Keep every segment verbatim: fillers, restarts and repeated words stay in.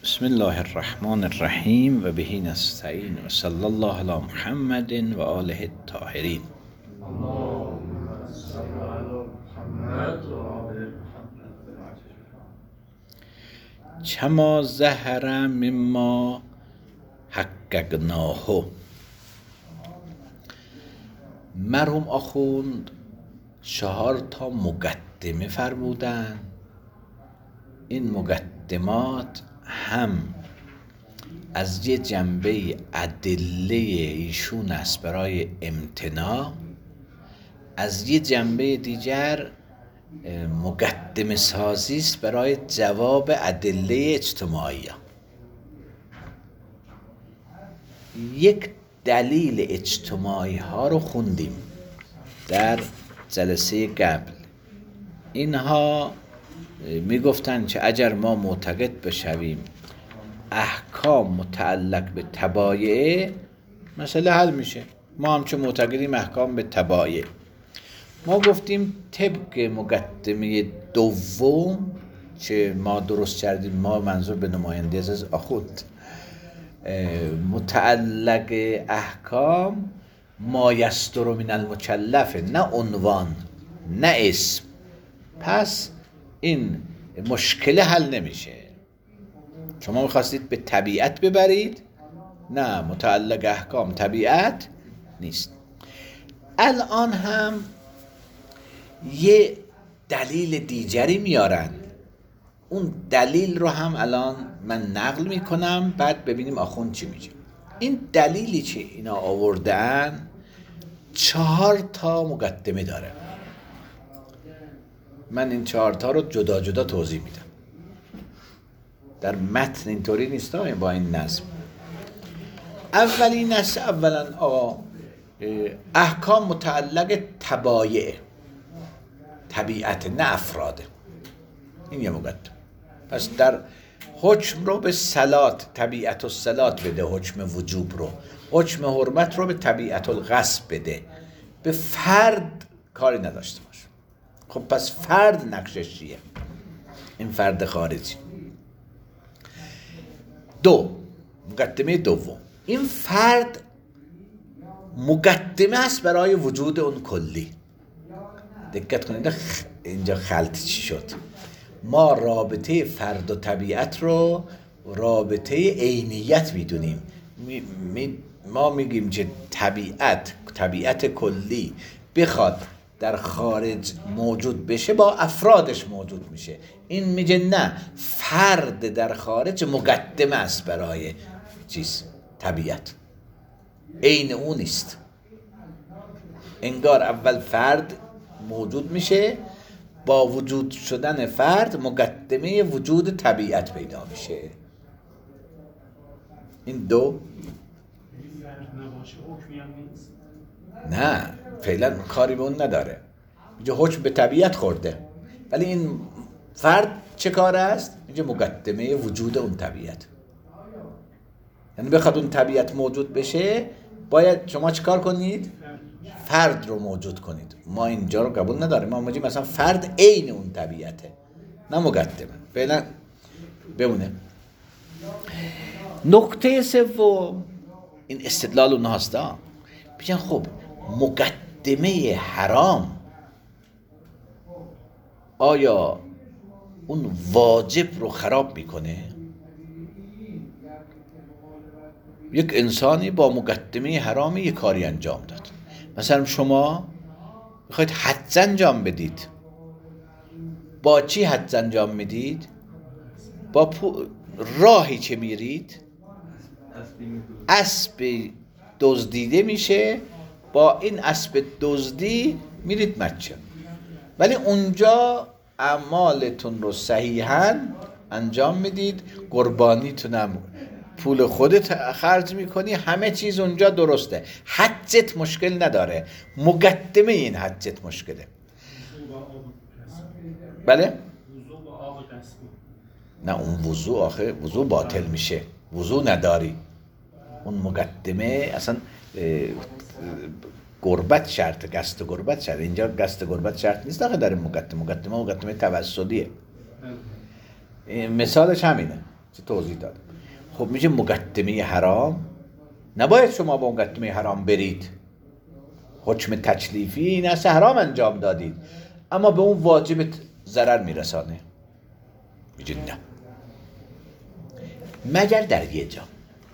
بسم الله الرحمن الرحیم و بهی نستعین و صلی الله علی محمد و آله الطاهرین. چما ظهر مما حققناه. مرحوم آخوند چهار تا مقدمه فرمودن. این مقدمات هم از یه جنبه ادله ایشون است برای امتناع، از یه جنبه دیگر مقدمه سازی است برای جواب ادله اجتماعی. یک دلیل اجتماعی ها رو خوندیم در جلسه قبل. اینها میگفتن که اگر ما معتقد بشویم احکام متعلق به تبایع، مسئله حل میشه. ما هم چه معتقدیم احکام به تبایع. ما گفتیم طبق مقدمه دوم که ما درست کردیم، ما منظور به نماینده از آخوند، متعلق احکام ما یستر من المکلف، نه عنوان نه اسم. پس این مشکل حل نمیشه. شما میخواستید به طبیعت ببرید، نه، متعلق احکام طبیعت نیست. الان هم یه دلیل دیگری میارن. اون دلیل رو هم الان من نقل میکنم، بعد ببینیم آخوند چی میگه. این دلیلی که اینا آوردن چهار تا مقدمه داره. من این چهار تا رو جدا جدا توضیح میدم. در متن اینطوری نیست با این نظم. اولی نظم اولا آقا احکام متعلق تبایع، طبیعت، نه افراده. این یه مقدم. پس در حکم رو به صلات، طبیعت الصلات بده، حکم وجوب رو. حکم حرمت رو به طبیعت الغصب بده. به فرد کاری نداشته باشه. خب پس فرد نقشش چیه؟ این فرد خارجی. دو، مقدمه دوم، این فرد مقدمه است برای وجود اون کلی. دقت کنید اینجا خلط چی شد. ما رابطه فرد و طبیعت رو رابطه عینیت میدونیم. می، می، ما میگیم که طبیعت طبیعت کلی بخواد در خارج موجود بشه، با افرادش موجود میشه. این میگه نه، فرد در خارج مقدمه است برای چیز طبیعت، عین اون نیست. انگار اول فرد موجود میشه، با وجود شدن فرد مقدمه وجود طبیعت پیدا میشه. این دو. نه، فعلا کاری به اون نداره. اینجا حکم به طبیعت خورده، ولی این فرد چه کار است؟ اینجا مقدمه وجود اون طبیعت. یعنی بخواد اون طبیعت موجود بشه، باید شما چه کار کنید؟ فرد رو موجود کنید. ما اینجا رو قبول نداریم. ما میگیم مثلا فرد عین اون طبیعته، نه مقدمه. فعلا بمونه. نکته سوم، این استدلال اونها هستا. بگن خب مقدمه حرام آیا اون واجب رو خراب میکنه؟ یک انسانی با مقدمه حرام یک کاری انجام داد. مثلا شما میخواید حج انجام بدید. با چی حج انجام میدید؟ با راهی که میرید اسب دزدیده میشه، با این اسب دزدی میرید مکه، ولی اونجا اعمالتون رو صحیحاً انجام میدید، قربانیتونم پول خودت خرج میکنی، همه چیز اونجا درسته، حجت مشکل نداره. مقدمه این حجت مشکله. بله؟ نه، اون وضو آخه وضو باطل میشه، وضو نداری. اون مقدمه اصلا قربت شرط، قصد قربت شرط. اینجا قصد قربت شرط نیست آخه داره مقدمه. مقدمه مقدمه توسلیه. مثالش همینه چه توضیح دادم. خب میشه مقدمه حرام، نباید شما با مقدمه حرام برید. حکم تکلیفی این است حرام انجام دادید اما به اون واجب ضرر میرسانه، میگه نه، مگر در یه جا،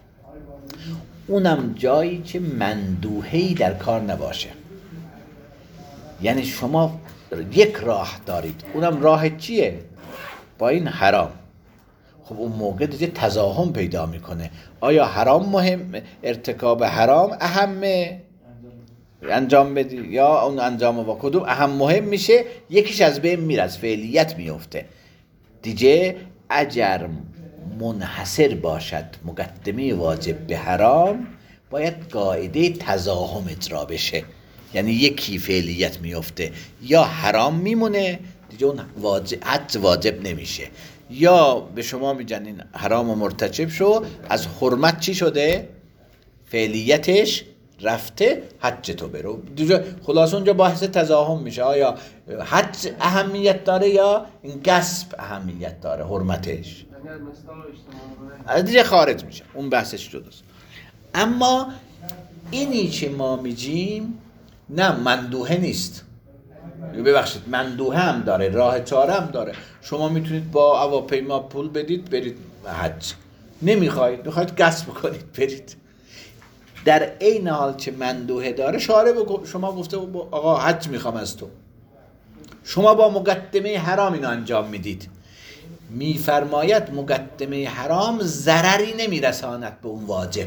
اونم جایی که مندوحه‌ای در کار نباشه. یعنی شما یک راه دارید، اونم راه چیه؟ با این حرام. خب اون موقع دیگه تزاحم پیدا میکنه. آیا حرام مهم، ارتکاب حرام اهمه انجام بدی یا اون انجام با کدوم اهم مهم میشه؟ یکیش از بین میره، از فعلیت میفته دیگه. اگر منحصر باشد مقدمه واجب به حرام، باید قاعده تزاحم اجرا بشه، یعنی یکی فعلیت میفته یا حرام میمونه دیگه، اون واجب حد واجب نمیشه، یا به شما میگن این حرام و مرتکب شو، از حرمت چی شده؟ فعلیتش رفته، حج تو برو دیگه. خلاص اونجا بحث تزاحم میشه، آیا حج اهمیت داره یا این غصب اهمیت داره حرمتش، دیگه خارج میشه، اون بحثش جداست. اما اینی که ما میگیم نه مندوحه نیست، ببخشید مندوحه هم داره، راه چاره هم داره. شما میتونید با هواپیما پول بدید برید حج، نمیخواید میخواید غصب کنید برید. در این حال که مندوحه داره، شارع شما گفته آقا حج میخوام از تو، شما با مقدمه حرام اینو انجام میدید، میفرماید مقدمه حرام ضرری نمیرساند به اون واجب.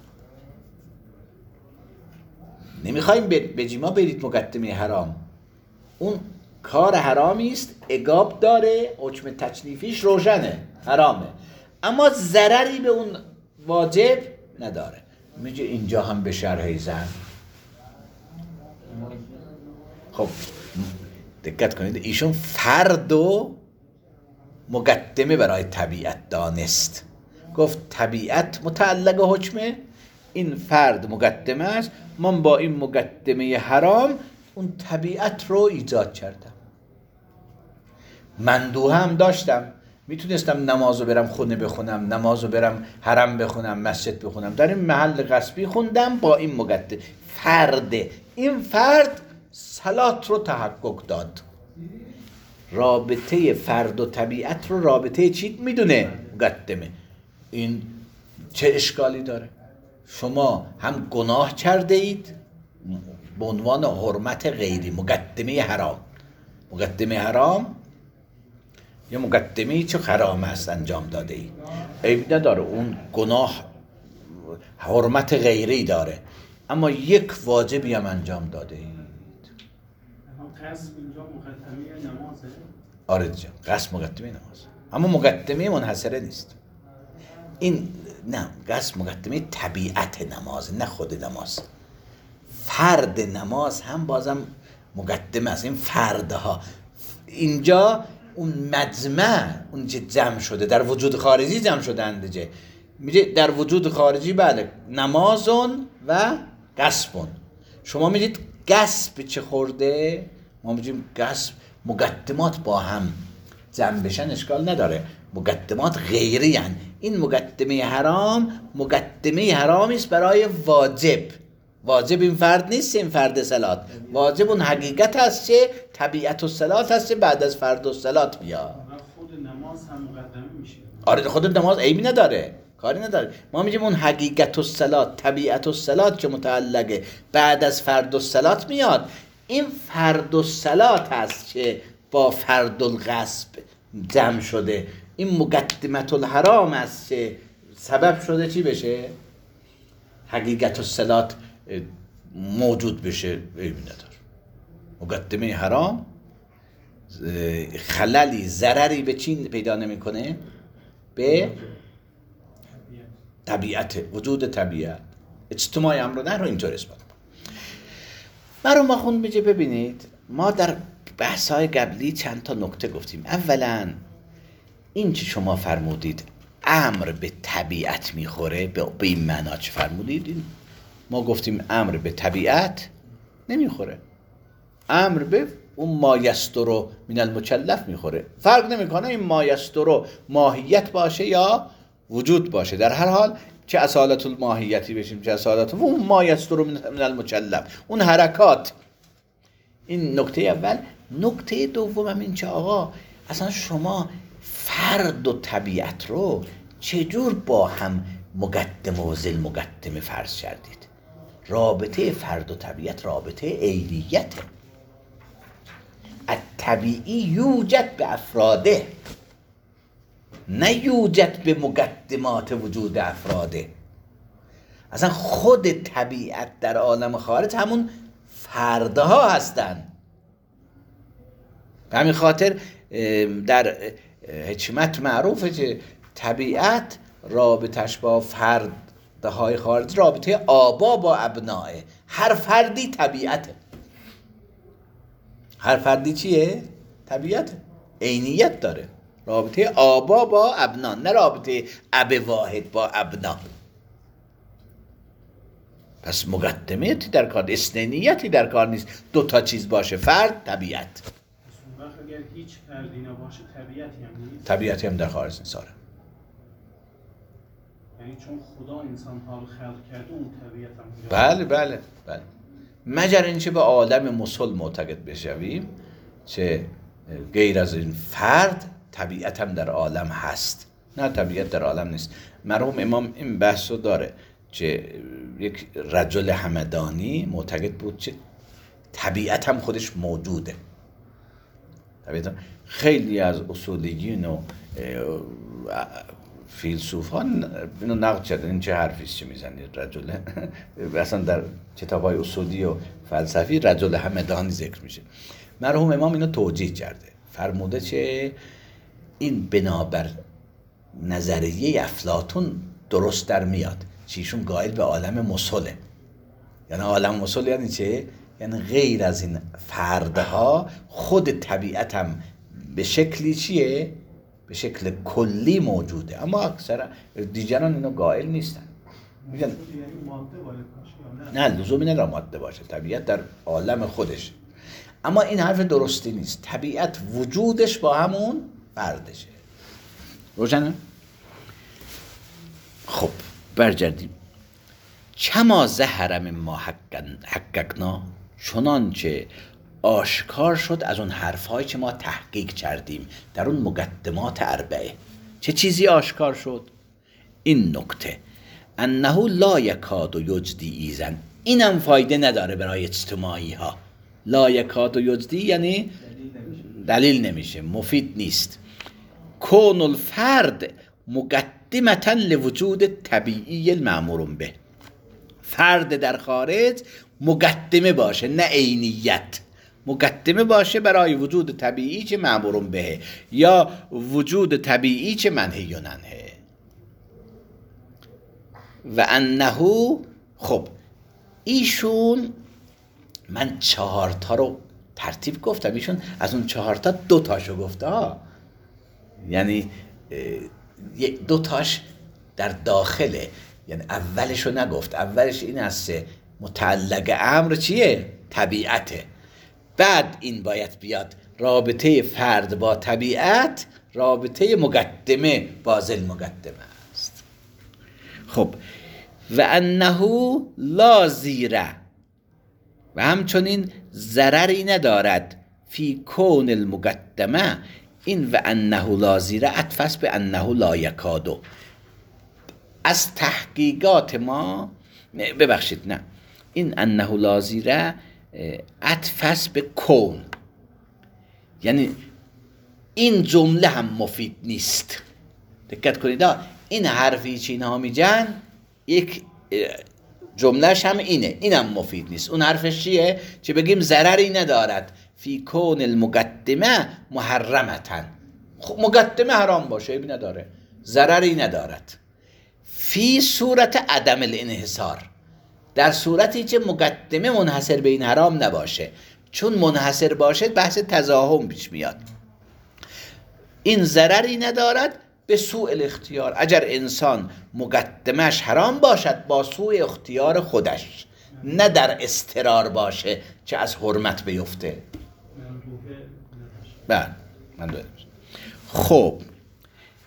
نمیخوایم بگیم ما برید مقدمه حرام، اون کار حرامی است، عقاب داره، حکم تکلیفیش روشنه، حرامه، اما ضرری به اون واجب نداره. میگه اینجا هم به شرح زن. خب دقت کنید، ایشون فرد و مقدمه برای طبیعت دانست، گفت طبیعت متعلق حکمه، این فرد مقدمه است، من با این مقدمه حرام اون طبیعت رو ایجاد کردم. مندوحه هم داشتم، میتونستم نمازو برم خونه بخونم، نمازو برم حرم بخونم، مسجد بخونم، در این محل غصبی خوندم با این مقدمه. فرد، این فرد صلات رو تحقق داد. رابطه فرد و طبیعت رو رابطه چی میدونه؟ مقدمه. این چه اشکالی داره؟ شما هم گناه کرده اید به عنوان حرمت غیری، مقدمه حرام، مقدمه حرام یا مقدمه‌ای چه حرام است انجام داده ای، عیب نداره، اون گناه حرمت غیری داره، اما یک واجبی هم انجام داده اید. قصد اینجا مقدمه نمازه؟ آره دیگه، قصد مقدمه نماز، اما مقدمه منحصره نیست. این نه، قصد مقدمه طبیعت نماز، نه خود نماز. فرد نماز هم بازم مقدمه است، این فردها اینجا اون مجمع، اون که جمع شده در وجود خارجی جمع شده اندیجه، میگه در وجود خارجی بله نمازون و قصبون. شما میگید قصب چه خورده، ما میگیم قصب، مقدمات با هم جمع بشن اشکال نداره، مقدمات غیری هن. این مقدمه حرام مقدمه حرامی است برای واجب. واجب این فرد نیست، این فرد صلات، واجب اون حقیقت هست که طبیعت و صلات هست که بعد از فرد و صلات بیاد. خود نماز هم مقدمه میشه. آره خود نماز عیبی نداره، کاری نداره. ما میگیم اون حقیقت و صلات، طبیعت و صلات که متعلقه بعد از فرد و صلات میاد. این فرد و صلات هست که با فرد الغصب جمع شده. این مقدمت الحرام است که سبب شده چی بشه؟ حقیقت و صلات موجود بشه، عیبی نداره. مقدمه حرام خللی، ضرری به چی پیدا نمیکنه؟ به طبیعت، وجود طبیعت. اجتماع امر و نهی رو اینطور اثبات. مرحوم آخوند میگه ببینید ما در بحث‌های قبلی چند تا نکته گفتیم. اولا این که شما فرمودید امر به طبیعت میخوره، به این معنا چه فرمودید؟ این ما گفتیم امر به طبیعت نمیخوره، امر به اون مایسترو من المکلف میخوره. فرق نمیکنه این مایسترو ماهیت باشه یا وجود باشه. در هر حال چه اصالت الماهیتی بشیم چه اصالت اون ما یستر من المکلف، اون حرکات. این نکته اول. نکته دوم این که آقا اصلا شما فرد و طبیعت رو چجور با هم مقدمه و ذل مقدمه فرض کردید؟ رابطه فرد و طبیعت رابطه عینیته. الطبیعی یوجد به افراده، نه یوجد به مقدمات وجود افراده. اصلا خود طبیعت در عالم خارج همون فردها هستن. به همین خاطر در حکمت معروفه که طبیعت رابطش با فردهای خارج رابطه آبا با ابناه. هر فردی طبیعته. هر فردی چیه؟ طبیعته، عینیت داره. رابطه آبا با ابنا، نه رابطه اب واحد با ابنا. پس مقدمه‌ای در کار، اثنینیتی در کار نیست. دو تا چیز باشه، فرد، طبیعت. اون وقت اگر هیچ فردی نباشه طبیعتی هم نیست. طبیعتی هم در خارج نیست. آره. یعنی چون خدا انسان ها رو خلق کرده اون طبیعت هم. بله بله بله. مگر اینکه به عالم مسل معتقد بشویم چه غیر از این فرد طبیعت هم در عالم هست. نه، طبیعت در عالم نیست. مرحوم امام این بحث رو داره که یک رجل همدانی معتقد بود که طبیعت هم خودش موجوده. طبیعت هم خیلی از اصولیین و فیلسوفان اینو نقد کردن. این چه حرفیست چه میزنید رجل اصلا در کتاب‌های اصولی و فلسفی رجل همدانی ذکر میشه. مرحوم امام اینو توجیه کرده، فرموده که این بنابر نظریه افلاطون درست در میاد چیشون قائل به عالم مسله. یعنی عالم مسل یعنی چه؟ یعنی غیر از این فردها خود طبیعت هم به شکلی چیه؟ به شکل کلی موجوده. اما اکثر دیگران اینو قائل نیستن. میگن نه، لزومی نداره ماده باشه، طبیعت در عالم خودش. اما این حرف درستی نیست. طبیعت وجودش با همون فردشه. روشنه؟ خب برگردیم. کما ظهر مما حققنا، چنانچه آشکار شد از اون حرفهایی که ما تحقیق کردیم در اون مقدمات اربعه. چه چیزی آشکار شد؟ این نکته انه لا یکاد یجدی ایزن، اینم فایده نداره برای اجتماعی ها. لا یکاد یجدی یعنی دلیل نمیشه، مفید نیست. کون الفرد مقدمتا لوجود طبیعی المأمور به، فرد در خارج مقدمه باشه، نه عینیت. مقدمه باشه برای وجود طبیعی که مأمور به یا وجود طبیعی که منهی عنه. و انه، خب ایشون، من چهار تا رو ترتیب گفتم، ایشون از اون چهار تا دو تاشو گفته ها. یعنی دو تاش در داخله، یعنی اولشو نگفت. اولش این است متعلق امر چیه؟ طبیعته. بعد این باید بیاد رابطه فرد با طبیعت، رابطه مقدمه با ذل مقدمه است. خب و انه لا زیره، و همچنین ضرری ندارد فی کون المقدمه. این و انه لا زیره عطف است به انه لا یکادو. از تحقیقات ما، ببخشید نه، این انه لا زیره عطف است به کون، یعنی این جمله هم مفید نیست. دقت کنید، این حرفی که اینها میگن یک جملهش هم اینه، اینم مفید نیست. اون حرفش چیه؟ چه بگیم ضرری ندارد فی کون المقدمه محرمتن. خب مقدمه حرام باشه ابی نداره، ضرری ندارد. فی صورت عدم الانحصار، در صورتی که مقدمه منحصر به این حرام نباشه. چون منحصر باشه بحث تزاحم پیش میاد. این ضرری ندارد به سوء الاختیار. اگر انسان مقدمش حرام باشد با سوء اختیار خودش، نه در اضطرار باشه که از حرمت بیفته. بله من دوست. خب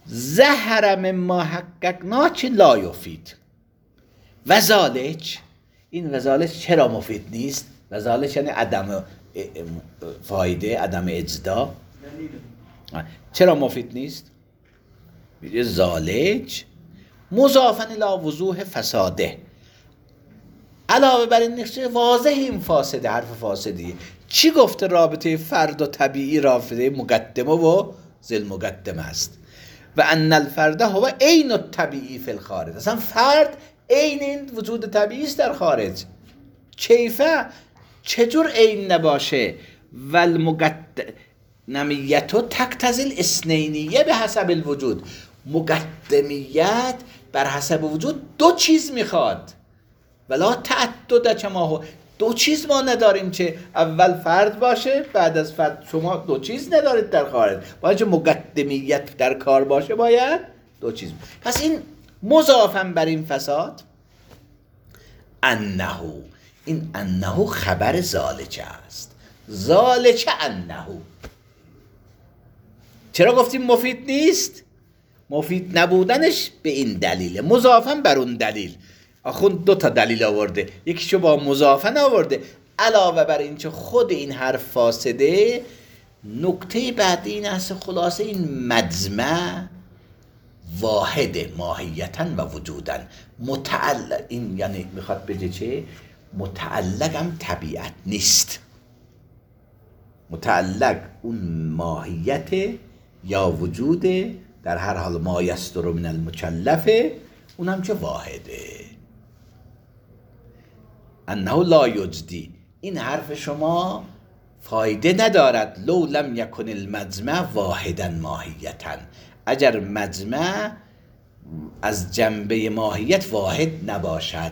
ظهر مما حققنا چه لا یفید و ذالک. این و ذالک چرا مفید نیست؟ و ذالک یعنی عدم فایده، عدم اجدا. چرا مفید نیست؟ میگه ذالک مضافاً الی وضوح فساده، علاوه بر این نقشه واضح این فاسده، حرف فاسدیه. چی گفته؟ رابطه فرد و طبیعی رابطه مقدمه و ذل مقدمه است. و ان الفرد هو عین الطبیعی فی الخارج. اصلا فرد عین این وجود طبیعی است در خارج. کیفه؟ چجور عین نباشه؟ و المقدمیت تقتضی الاثنینیه به حسب الوجود. مقدمیت بر حسب وجود دو چیز میخواد. ولا تعدد کما هو. دو چیز ما نداریم که اول فرد باشه، بعد از فرد شما دو چیز ندارید در خارج. باید که مقدمیت در کار باشه باید دو چیز. پس این مضافاً بر این فساد انه، این انه خبر ذالک است. ذالک انه. چرا گفتیم مفید نیست؟ مفید نبودنش به این دلیله، مضافاً بر اون دلیل. آخوند دو تا دلیل آورده، یکیشو با مضافاً آورده، علاوه بر این که خود این حرف فاسده. نکته بعدی این است خلاصه این مجمع واحد ماهیتاً و وجوداً. متعلق، این یعنی میخواد بگه چه؟ متعلق هم طبیعت نیست، متعلق اون ماهیت یا وجود در هر حال ما یستر من المکلفه، اونم که واحده. انه لا یجدی، این حرف شما فایده ندارد. لو لم یکن المجمع واحدا ماهیتا، اگر مجمع از جنبه ماهیت واحد نباشد.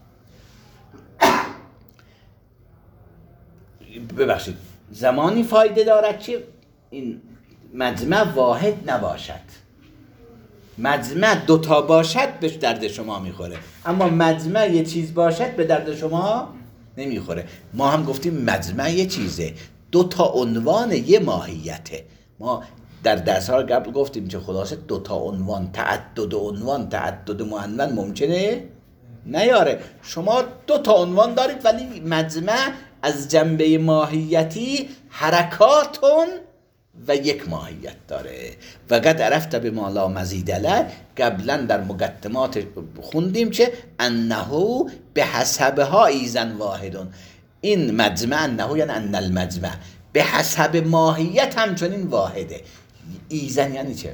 ببخشید، زمانی فایده دارد که این مجمع واحد نباشد. مجمع دوتا باشد به درد شما میخوره، اما مجمع یه چیز باشد به درد شما نمیخوره. ما هم گفتیم مجمع یه چیزه، دوتا عنوان یه ماهیته. ما در درس ها قبل گفتیم که خلاصه دوتا عنوان، تعدد عنوان، تعدد معنون ممکنه نیاره. شما دوتا عنوان دارید ولی مجمع از جنبه ماهیتی حرکاتون و یک ماهیت داره. و قد عرفت به ما لا مزید له، قبلا در مقدمات خوندیم که انه به حسبها ایزن واحدون. این مجمع انه یعنی ان المجمع به حسب ماهیت همچنین واحده. ایزن یعنی چه؟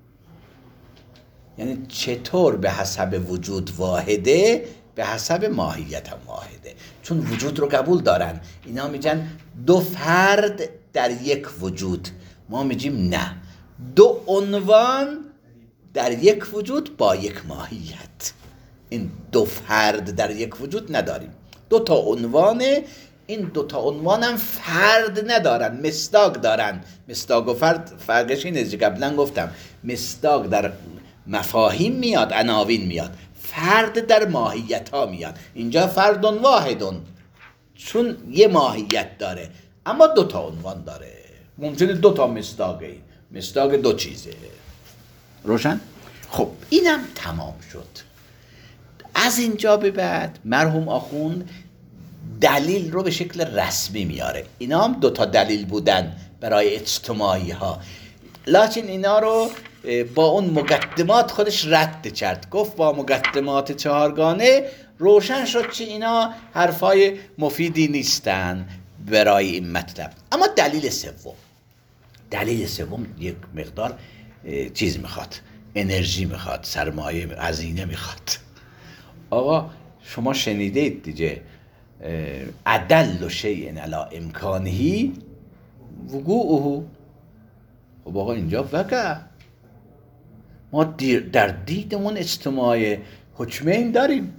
یعنی چطور به حسب وجود واحده، به حسب ماهیت هم واحده. چون وجود رو قبول دارن، اینا میگن دو فرد در یک وجود. ما میگیم نه، دو عنوان در یک وجود با یک ماهیت. این دو فرد در یک وجود نداریم، دو تا عنوانه. این دو تا عنوان هم فرد ندارن، مصداق دارن. مصداق و فرد فرقش اینه که قبلا گفتم، مصداق در مفاهیم میاد، عناوین میاد، فرد در ماهیت ها میاد. اینجا فردون واحدون، چون یه ماهیت داره اما دو تا عنوان داره. ممکنه دو تا مصداقه، مصداق دو چیزه. روشن؟ خب اینم تمام شد. از اینجا به بعد مرحوم آخوند دلیل رو به شکل رسمی میاره. اینا هم دو تا دلیل بودن برای اجتماعی ها، لکن اینا رو با اون مقدمات خودش رد کرد. گفت با مقدمات چهارگانه روشن شد که اینا حرفای مفیدی نیستن برای این مطلب. اما دلیل سوم، دلیل سوم یک مقدار چیز میخواد، انرژی میخواد، سرمایه، هزینه میخواد. آقا شما شنیدید دیگه، ادل شیء علی امکانه وقوعه. خب آقا اینجا وقع ما در دیدمون اجتماع حکمین داریم.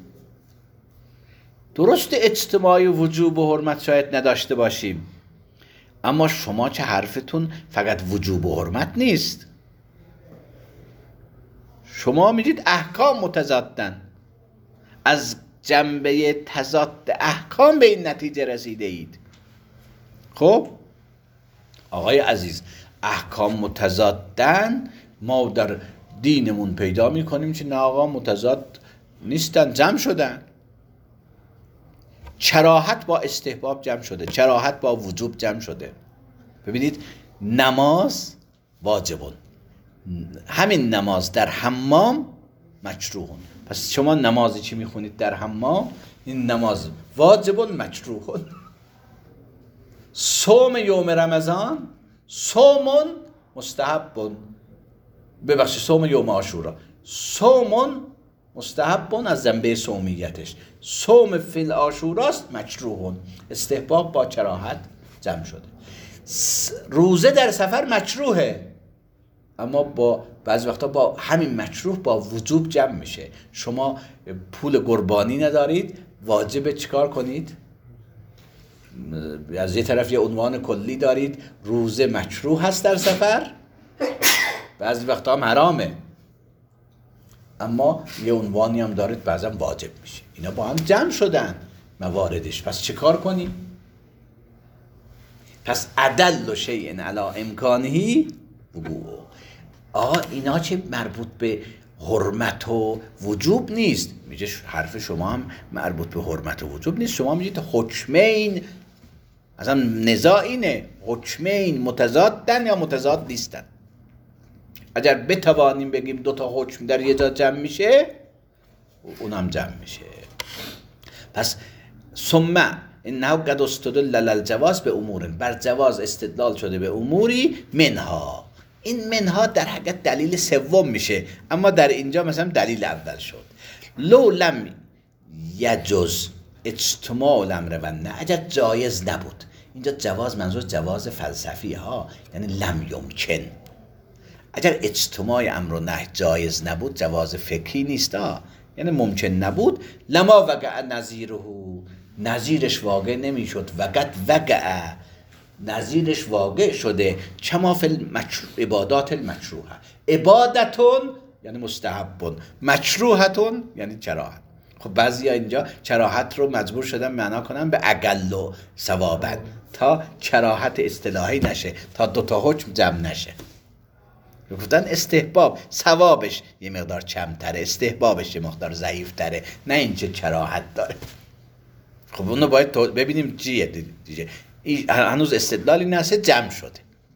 درست اجتماع وجوب و حرمت شاید نداشته باشیم، اما شما چه حرفتون فقط وجوب و حرمت نیست. شما میگید احکام متضادن، از جنبه تضاد احکام به این نتیجه رسیده اید. خب آقای عزیز، احکام متضادن، ما در دینمون پیدا میکنیم که نه آقا متضاد نیستن، جمع شدن. کراهت با استحباب جمع شده، کراهت با وجوب جمع شده. ببینید نماز واجبون، همین نماز در حمام مکروهون. پس شما نمازی چی میخونید در حمام، این نماز واجبون مکروهون. صوم یوم رمضان صومون مستحبون، ببخشید صوم یوم عاشورا صومون مستحبون از جنبه صومیتش، صوم فی العاشوراست مکروهون. استحباب با کراهت جمع شده. روزه در سفر مکروهه، اما با بعضی وقتا با همین مکروه با وجوب جمع میشه. شما پول قربانی ندارید، واجب چیکار کنید؟ از یه طرف یه عنوان کلی دارید، روزه مکروه هست در سفر، بعضی وقتا هم حرامه، اما یه عنوانی هم دارید بعضا واجب میشه. اینا با هم جمع شدن مواردش. پس چیکار کنیم؟ پس ادل شیء علی امکانه وقوع. آقا اینا چه مربوط به حرمت و وجوب نیست. میگه حرف شما هم مربوط به حرمت و وجوب نیست. شما میگید حکمین، اصلا نزاع اینه، حکمین متضادن یا متضاد نیستن. اگر بتوانیم بگیم دو تا حکم در یه جا جمع میشه، اونم جمع میشه. پس ثم انه قد استدل للجواز به امور، بر جواز استدلال شده به اموری منها. این منها در حقیقت دلیل سوم میشه، اما در اینجا مثلا دلیل اول شد. لو لم یجوز اجتماع الامر و نه، اگر جایز نبود، اینجا جواز منظور جواز فلسفی ها، یعنی لم یمکن. اگر اجتماع امر و نهی جایز نبود، جواز فکری نیست ها، یعنی ممکن نبود، لما وقع نظیره، نظیرش واقع نمیشد. وقت وقع، نظیرش واقع شده. کما فی المشروع عبادات المکروه، عبادتون یعنی مستحبون، مکروهتون یعنی کراهت. خب بعضیا اینجا کراهت رو مجبور شدن معنا کنن به اقل و ثوابن، تا کراهت اصطلاحی نشه، تا دو تا حکم جمع نشه. گفتن استحباب ثوابش یه مقدار کمتره، استحبابش یه مقدار ضعیفتره، نه اینکه کراهت داره. خب اونو باید ببینیم چیه دیگه. هنوز استدلالی نسه، جمع شده.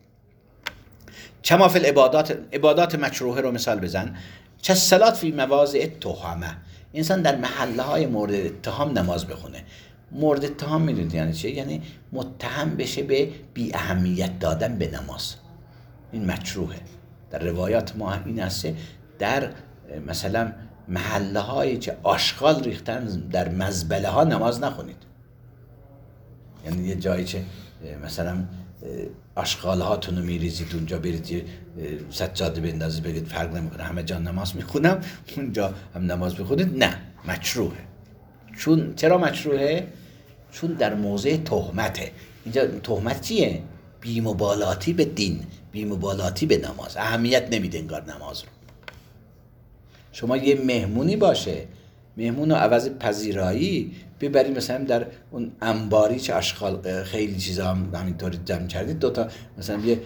کما فی العبادات، عبادات مکروهه رو مثال بزن. چه صلات فی مواضع تهمه، انسان در محله های مورد اتهام نماز بخونه. مورد اتهام میدونید یعنی چه؟ یعنی متهم بشه به بی اهمیت دادن به نماز، این مکروهه. در روایات ما این هست در مثلا محله هایی که آشغال ریختن در مزبله ها نماز نخونید. یعنی یه جایی که مثلا آشغال هاتون رو میریزید اونجا، برید یه سجاده بندازید بگید فرق نمیکنه همه جا نماز میخونم، اونجا هم نماز بخونید، نه، مکروهه. چون چرا مکروهه؟ چون در موضع تهمته. اینجا تهمت چیه؟ بی‌مبالاتی به دین، بی‌مبالاتی به نماز، اهمیت نمیده انگار نماز رو. شما یه مهمونی باشه، مهمون رو عوض پذیرایی ببری مثلا در اون انباری که اشغال خیلی چیزا هم همینطوری جمع کردید، دوتا مثلا یه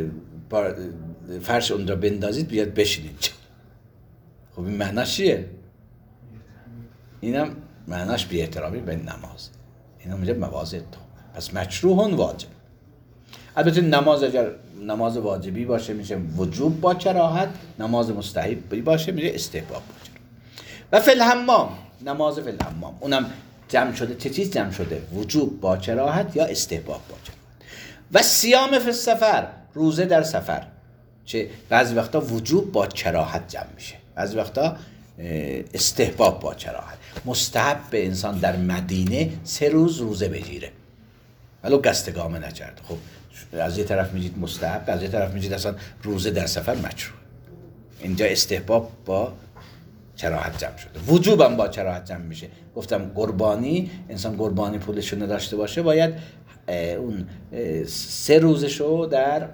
فرش اون را بندازید بیاد بشینید. خب این معناش چیه؟ اینم معناش بی احترامی به نماز. اینا میگه مواضع تو. پس مکروهن واجب. البته نماز اگر نماز واجبی باشه میشه وجوب با کراهت، نماز مستحبی باشه میشه استحباب باشه. و فی الحمام، نماز فی الحمام اونم جمع شده. چه چیز جمع شده؟ وجوب با کراهت یا استحباب با کراهت. و صیام فی السفر، روزه در سفر، چه بعضی وقتا وجوب با کراهت جمع میشه، بعضی وقتا استحباب با کراهت. مستحب به انسان در مدینه سه روز روزه بگیره ولو گستگامه نکرده. خب از یه طرف میگید مستحب، از یه طرف میگید اصلا روزه در سفر مکروه. اینجا استحباب با کراهت جمع شده، وجوبم با کراهت جمع میشه. گفتم قربانی، انسان قربانی پولشو نداشته باشه باید اون سه روزشو در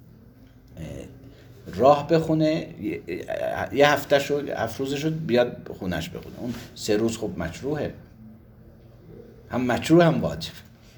راه بخونه، یه هفته شو هفت روزشو بیاد خونش بخونه. اون سه روز خب مکروهه، هم مکروه هم واجب.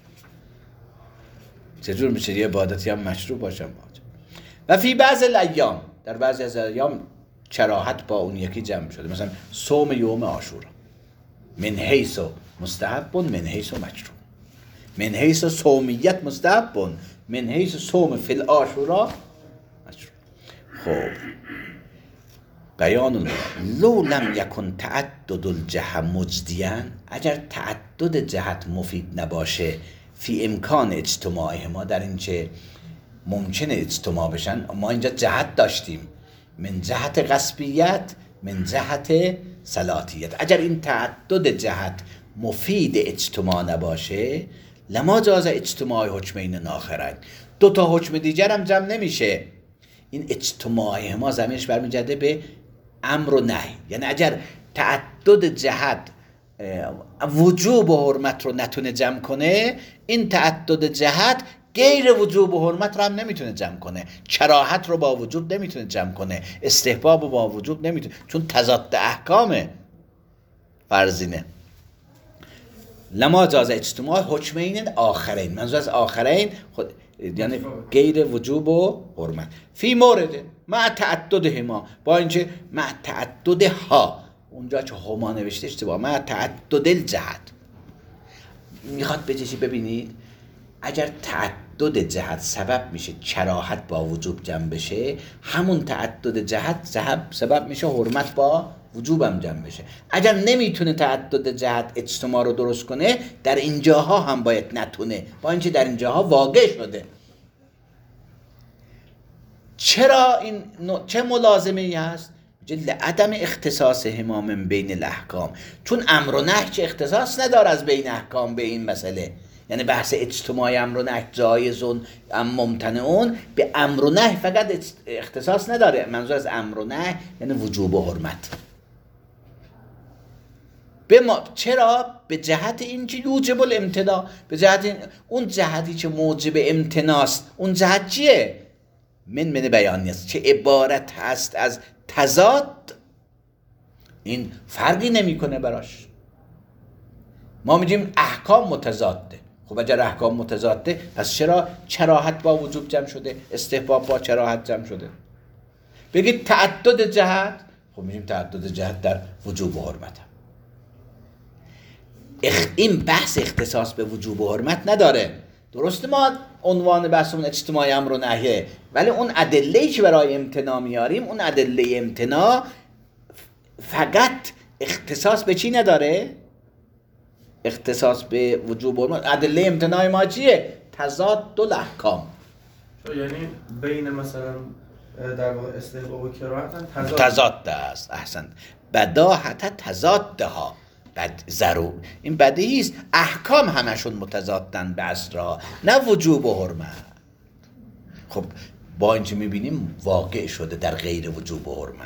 چجور میشه یه عبادتی هم مشروع باشه هم واجب؟ و فی بعض الایام، در بعضی از ایام کراهت با اون یکی جمع شده. مثلا صوم یوم عاشورا من حیث مستحب من حیث مکروه، من حیث صومیت مستحب من حیث صوم فی العاشورا مکروه. خب بیان الله لو لم یکن تعدد الجهه مجدیاً، اگر تعدد جهت مفید نباشه، فی امکان اجتماع ما، در این چه ممکنه اجتماع بشن. ما اینجا جهت داشتیم من جهت قصبیت من جهت صلاتیت. اگر این تعدد جهت مفید اجتماع نباشه، لما جاز اجتماع حکمین آخرین، دو تا حکم دیگر هم جمع نمیشه. این اجتماع ما زمینش برمیگرده به امر و نهی. یعنی اگر تعدد جهت وجوب و حرمت رو نتونه جمع کنه، این تعدد جهت غیر وجوب و حرمت رو هم نمیتونه جمع کنه. کراهت رو با وجوب نمیتونه جمع کنه، استحباب رو با وجوب نمیتونه، چون تضاد احکامه. فرضینه لما جاز اجتماع حکمین آخرین، منظور از آخرین خود یعنی غیر وجوب و حرمت. فی مورد مع تعددهما، با اینکه مع تعددها، اونجا که هما نوشته اشتباه، مع تعدد الجهت. میخواد بچشی ببینید اگر تعدد جهت سبب میشه کراهت با وجوب جمع بشه، همون تعدد جهت سبب میشه حرمت با وجوب هم جمع بشه. اگر نمیتونه تعدد جهت اجتماع رو درست کنه، در اینجاها هم باید نتونه، با اینکه در اینجاها واقع شده. چرا این چه ملازمه ای هست؟ لعدم اختصاص هما من بین الاحکام، چون امر و نهی چه اختصاص نداره از بین احکام به این مسئله. یعنی بحث اجتماعی امر و نهی جایزون ام ممتنعون، به امر و نهی فقط اختصاص نداره. منظور از امر و نهی یعنی وجوب و حرمت. به ما چرا؟ به جهت این که یوجب الامتناع، به جهت این اون جهتی که موجب امتناست. اون جهت چیه؟ من من بیانی است که عبارت هست از تضاد، این فرقی نمیکنه براش. ما میگیم احکام متضاده. خب اگر احکام متضاده، پس چرا کراهت با وجوب جمع شده، استحباب با کراهت جمع شده؟ بگید تعدد جهت، خب میگیم تعدد جهت در وجوب و حرمت هم. اخ... این بحث اختصاص به وجوب و حرمت نداره. درسته ما عنوان بحثمون اجتماعی امر و نهیه، ولی اون ادله‌ای که برای امتناع میاریم، اون ادله امتناع فقط اختصاص به چی نداره؟ اختصاص به وجوب و حرمت. ادله امتناع ما چیه؟ تضاد الاحکام. یعنی بین مثلا در واقع استحباب و کراهت هم تضاد تضاد است. احسن. بداهت تضادها، بد ضرور این بدیهی است. احکام همشون متضادن به اصلها، نه وجوب و حرمت. خب با اینکه میبینیم واقع شده در غیر وجوب و حرمت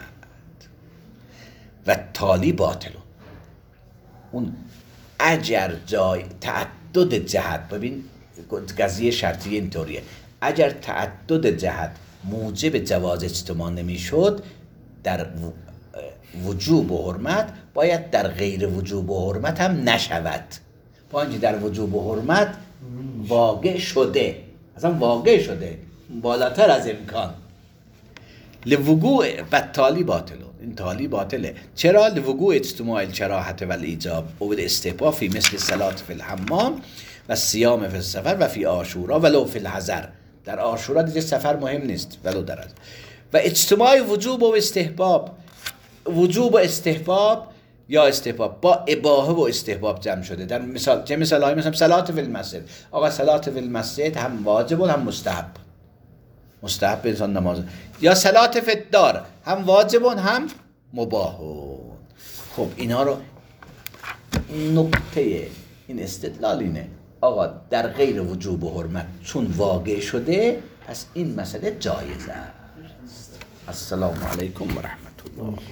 و تالی باطلون. اون اگر جای تعدد جهت، ببین قضیه شرطیه اینطوریه، اگر تعدد جهت موجب جواز اجتماع نمیشد در وجوب و حرمت، باید در غیر وجوب و حرمت هم نشود. با اینکه در وجوب و حرمت واقع شده، اصلا واقع شده بالاتر از امکان. لوقوع و تالی باطلون، این تالی باطله. چرا؟ لوقوع اجتماع الکراهت و الایجاب و الاستحباب فی مثل صلات فی الحمام و صیام فی السفر و فی عاشورا ولو فی الحضر. در عاشورا دیگه سفر مهم نیست، ولو در حضر. و اجتماع وجوب و استحباب، وجوب و استحباب یا استحباب با اباحه و استحباب جمع شده. در مثال چه مثالایی؟ مثلا صلات فی المسجد. آقا صلات فی المسجد هم واجب و هم مستحب. مستحب انسان نماز. یا صلات فی الدار، هم واجب و هم مباح. خب اینا رو نقطه این استدلال اینه آقا در غیر وجوب و حرمت چون واقع شده، پس این مسئله جایز است. السلام علیکم و رحمت الله.